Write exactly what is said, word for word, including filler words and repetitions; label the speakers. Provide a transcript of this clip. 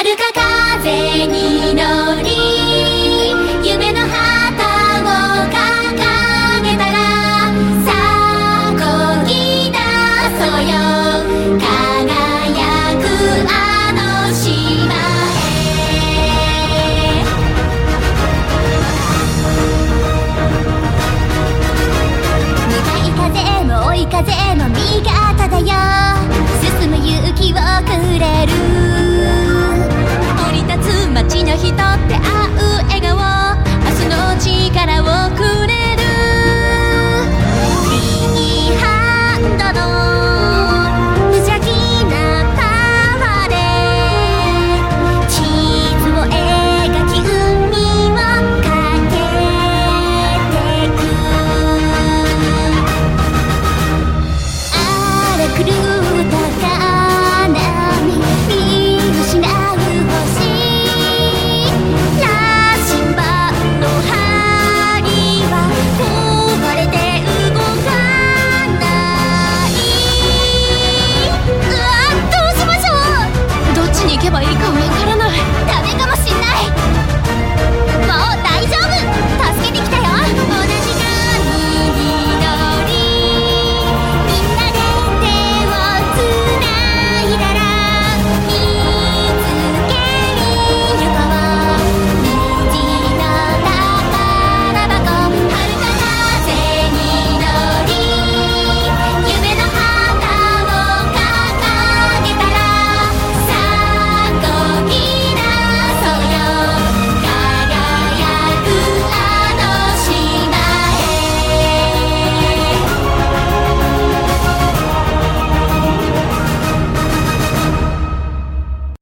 Speaker 1: 遥か風に乗り夢の旗を掲げたらさあ漕ぎ出そうよ輝くあの島へ向かい風も追い風も味方だよ進む勇気をくれる降り立つ街の人って会う笑顔明日の力をくれる右ハンドの無邪気なパワーで地図を描き海を駆けてく荒れ狂う高波見失う星羅針盤の針は壊れて動かない。うわ、どうしましょう。どっちに行けばいいかわ